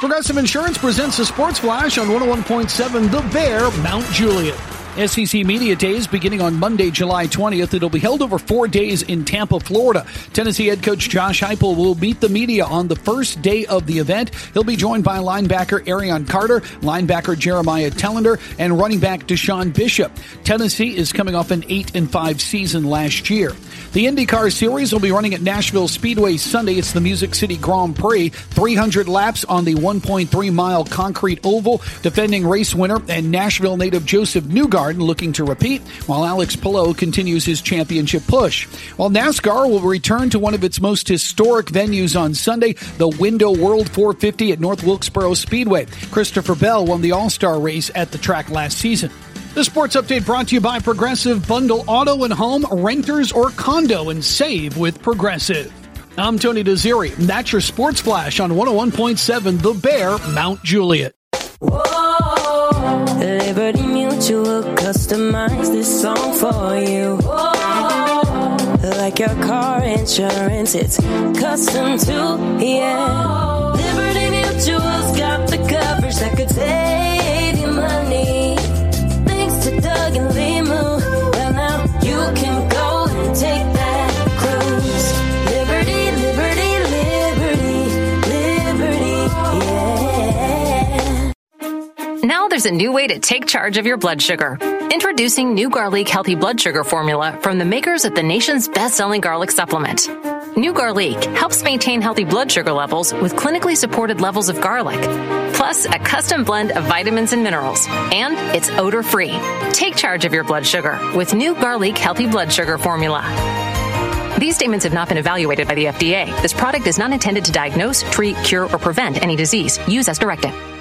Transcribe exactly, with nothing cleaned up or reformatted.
Progressive Insurance presents the Sports Flash on one oh one point seven The Bear, Mount Juliet. S E C Media Days beginning on Monday, July twentieth. It'll be held over four days in Tampa, Florida. Tennessee head coach Josh Heupel will meet the media on the first day of the event. He'll be joined by linebacker Arion Carter, linebacker Jeremiah Tellender, and running back Deshaun Bishop. Tennessee is coming off an eight and five season last year. The IndyCar Series will be running at Nashville Speedway Sunday. It's the Music City Grand Prix. three hundred laps on the one point three mile concrete oval. Defending race winner and Nashville native Joseph Newgarden looking to repeat, while Alex Palou continues his championship push. While NASCAR will return to one of its most historic venues on Sunday, the Window World four fifty at North Wilkesboro Speedway. Christopher Bell won the All-Star race at the track last season. The Sports Update brought to you by Progressive. Bundle auto and home, renters or condo, and save with Progressive. I'm Tony Desiri. That's your Sports Flash on one oh one point seven The Bear, Mount Juliet. Whoa, Liberty Mutual customize this song for you. Whoa, like your car insurance, it's custom too, yeah. Liberty Mutual's got the coverage that could save you money. Thanks to Doug and Limu, well now you can go and take that cruise. Liberty, liberty, liberty, liberty, yeah. Now there's a new way to take charge of your blood sugar. Introducing new Garlic Healthy Blood Sugar Formula from the makers of the nation's best-selling garlic supplement. New Garlic helps maintain healthy blood sugar levels with clinically supported levels of garlic, plus a custom blend of vitamins and minerals, and it's odor-free. Take charge of your blood sugar with New Garlic Healthy Blood Sugar Formula. These statements have not been evaluated by the F D A. This product is not intended to diagnose, treat, cure, or prevent any disease. Use as directed.